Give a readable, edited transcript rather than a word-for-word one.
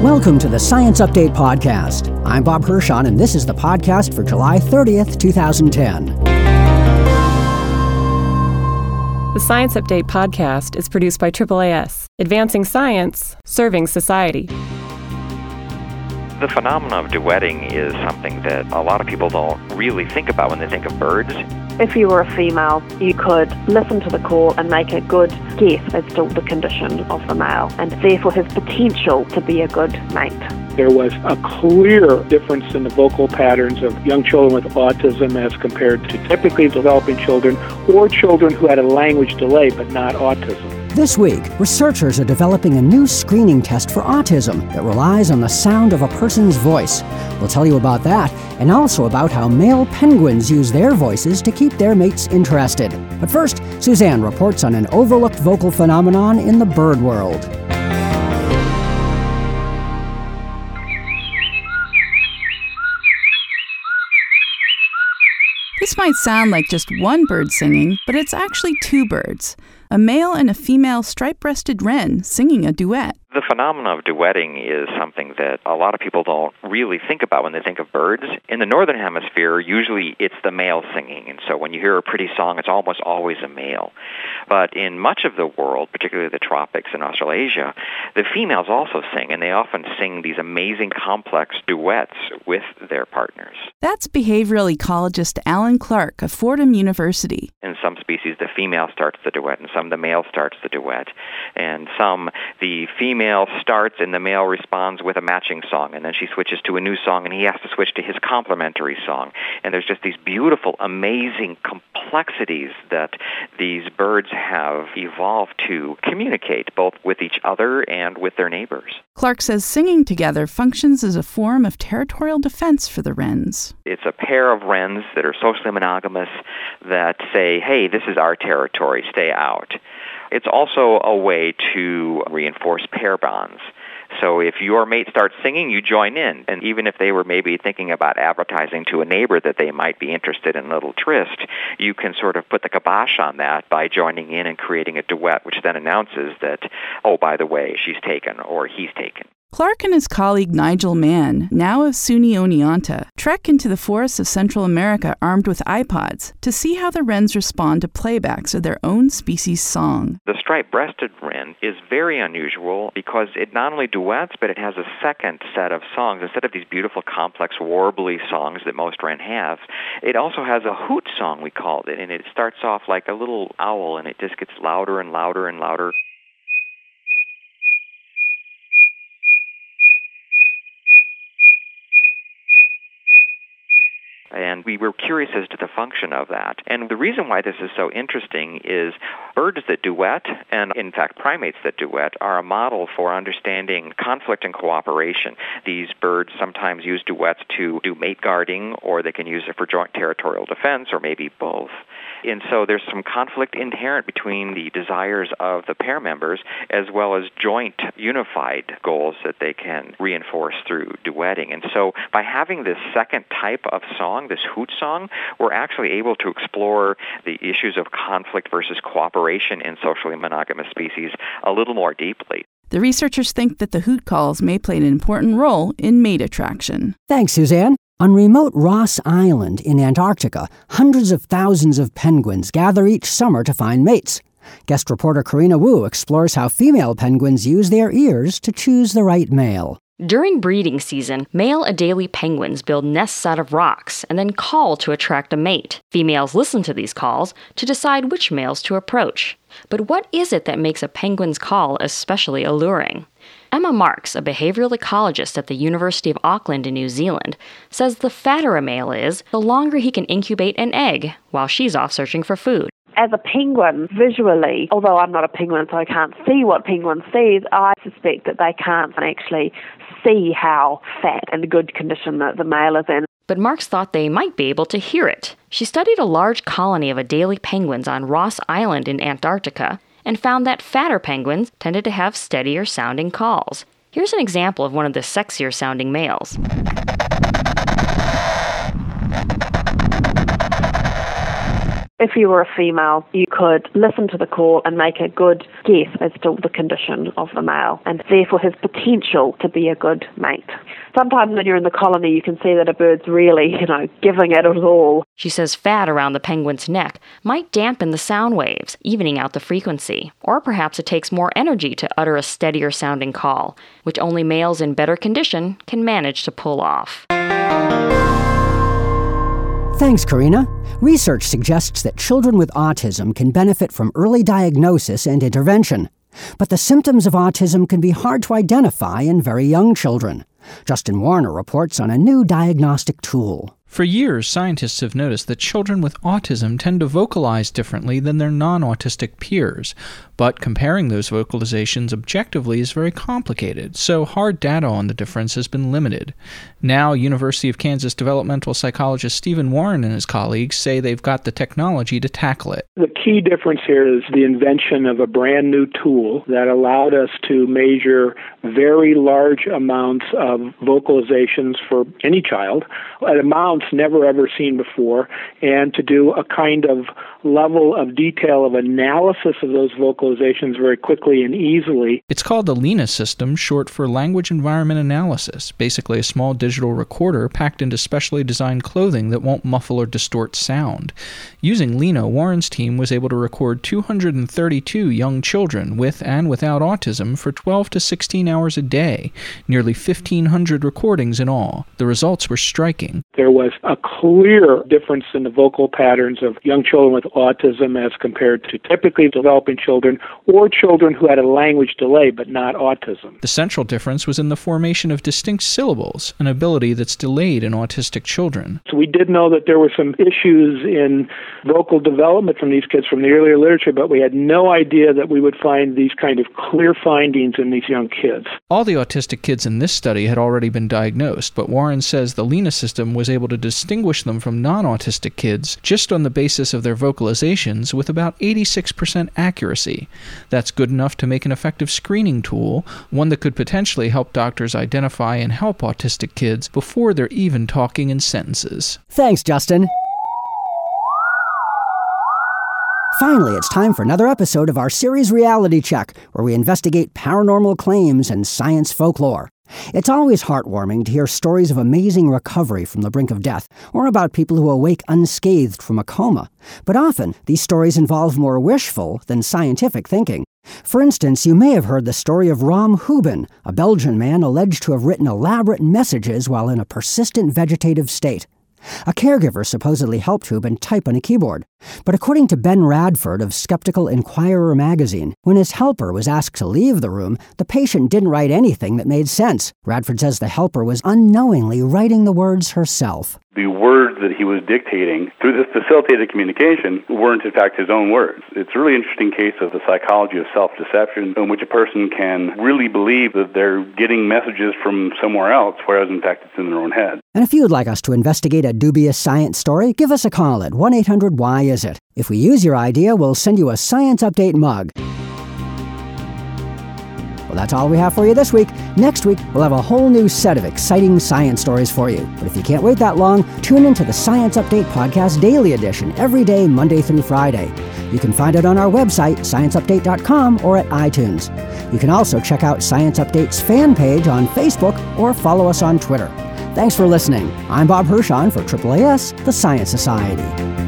Welcome to the Science Update Podcast. I'm Bob Hirschon, and this is the podcast for July 30th, 2010. The Science Update Podcast is produced by AAAS, advancing science, serving society. The phenomenon of duetting is something that a lot of people don't really think about when they think of birds. If you were a female, you could listen to the call and make a good guess as to the condition of the male, and therefore his potential to be a good mate. There was a clear difference in the vocal patterns of young children with autism as compared to typically developing children or children who had a language delay but not autism. This week, researchers are developing a new screening test for autism that relies on the sound of a person's voice. We'll tell you about that, and also about how male penguins use their voices to keep their mates interested. But first, Suzanne reports on an overlooked vocal phenomenon in the bird world. This might sound like just one bird singing, but it's actually two birds. A male and a female stripe-breasted wren singing a duet. The phenomenon of duetting is something that a lot of people don't really think about when they think of birds. In the northern hemisphere, usually it's the male singing, and so when you hear a pretty song, it's almost always a male. But in much of the world, particularly the tropics and Australasia, the females also sing, and they often sing these amazing complex duets with their partners. That's behavioral ecologist Alan Clark of Fordham University. In some species, the female starts the duet, and some the male starts the duet. And some, the female starts and the male responds with a matching song, and then she switches to a new song, and he has to switch to his complementary song. And there's just these beautiful, amazing complexities that these birds have evolved to communicate both with each other and with their neighbors. Clark says singing together functions as a form of territorial defense for the wrens. It's a pair of wrens that are socially monogamous that say, hey, this is our territory, stay out. It's also a way to reinforce pair bonds. So if your mate starts singing, you join in. And even if they were maybe thinking about advertising to a neighbor that they might be interested in a little tryst, you can sort of put the kibosh on that by joining in and creating a duet, which then announces that, oh, by the way, she's taken or he's taken. Clark and his colleague Nigel Mann, now of SUNY Oneonta, trek into the forests of Central America armed with iPods to see how the wrens respond to playbacks of their own species' song. The striped-breasted wren is very unusual because it not only duets, but it has a second set of songs. Instead of these beautiful, complex, warbly songs that most wren have, it also has a hoot song, we called it, and it starts off like a little owl, and it just gets louder and louder and louder. And we were curious as to the function of that. And the reason why this is so interesting is birds that duet, and in fact primates that duet, are a model for understanding conflict and cooperation. These birds sometimes use duets to do mate guarding, or they can use it for joint territorial defense, or maybe both. And so there's some conflict inherent between the desires of the pair members as well as joint unified goals that they can reinforce through duetting. And so by having this second type of song, this hoot song, we're actually able to explore the issues of conflict versus cooperation in socially monogamous species a little more deeply. The researchers think that the hoot calls may play an important role in mate attraction. Thanks, Suzanne. On remote Ross Island in Antarctica, hundreds of thousands of penguins gather each summer to find mates. Guest reporter Karina Wu explores how female penguins use their ears to choose the right male. During breeding season, male Adelie penguins build nests out of rocks and then call to attract a mate. Females listen to these calls to decide which males to approach. But what is it that makes a penguin's call especially alluring? Emma Marks, a behavioral ecologist at the University of Auckland in New Zealand, says the fatter a male is, the longer he can incubate an egg while she's off searching for food. As a penguin, visually, although I'm not a penguin so I can't see what penguins see, I suspect that they can't actually see how fat and good condition the male is in. But Marks thought they might be able to hear it. She studied a large colony of Adelie penguins on Ross Island in Antarctica and found that fatter penguins tended to have steadier sounding calls. Here's an example of one of the sexier sounding males. If you were a female, you could listen to the call and make a good guess as to the condition of the male and therefore his potential to be a good mate. Sometimes when you're in the colony, you can see that a bird's really, giving it all. She says fat around the penguin's neck might dampen the sound waves, evening out the frequency. Or perhaps it takes more energy to utter a steadier sounding call, which only males in better condition can manage to pull off. Thanks, Karina. Research suggests that children with autism can benefit from early diagnosis and intervention. But the symptoms of autism can be hard to identify in very young children. Justin Warner reports on a new diagnostic tool. For years, scientists have noticed that children with autism tend to vocalize differently than their non-autistic peers. But comparing those vocalizations objectively is very complicated, so hard data on the difference has been limited. Now, University of Kansas developmental psychologist Stephen Warren and his colleagues say they've got the technology to tackle it. The key difference here is the invention of a brand new tool that allowed us to measure very large amounts of vocalizations for any child, at amounts never ever seen before, and to do a kind of level of detail of analysis of those vocalizations very quickly and easily. It's called the LENA system, short for Language Environment Analysis, basically a small digital recorder packed into specially designed clothing that won't muffle or distort sound. Using LENA, Warren's team was able to record 232 young children with and without autism for 12 to 16 hours a day, nearly 1,500 recordings in all. The results were striking. There was a clear difference in the vocal patterns of young children with autism as compared to typically developing children or children who had a language delay but not autism. The central difference was in the formation of distinct syllables, an ability that's delayed in autistic children. So we did know that there were some issues in vocal development from these kids from the earlier literature, but we had no idea that we would find these kind of clear findings in these young kids. All the autistic kids in this study had already been diagnosed, but Warren says the LENA system was able to distinguish them from non-autistic kids just on the basis of their vocalizations with about 86% accuracy. That's good enough to make an effective screening tool, one that could potentially help doctors identify and help autistic kids before they're even talking in sentences. Thanks, Justin. Finally, it's time for another episode of our series Reality Check, where we investigate paranormal claims and science folklore. It's always heartwarming to hear stories of amazing recovery from the brink of death, or about people who awake unscathed from a coma. But often, these stories involve more wishful than scientific thinking. For instance, you may have heard the story of Rom Houben, a Belgian man alleged to have written elaborate messages while in a persistent vegetative state. A caregiver supposedly helped Houben type on a keyboard. But according to Ben Radford of Skeptical Inquirer magazine, when his helper was asked to leave the room, the patient didn't write anything that made sense. Radford says the helper was unknowingly writing the words herself. The words that he was dictating through this facilitated communication weren't in fact his own words. It's a really interesting case of the psychology of self-deception in which a person can really believe that they're getting messages from somewhere else, whereas in fact it's in their own head. And if you'd like us to investigate a dubious science story, give us a call at 1-800-WHY-IS-IT. If we use your idea, we'll send you a Science Update mug. Well, that's all we have for you this week. Next week, we'll have a whole new set of exciting science stories for you. But if you can't wait that long, tune into the Science Update Podcast Daily Edition every day, Monday through Friday. You can find it on our website, scienceupdate.com, or at iTunes. You can also check out Science Update's fan page on Facebook or follow us on Twitter. Thanks for listening. I'm Bob Hirshon for AAAS, the Science Society.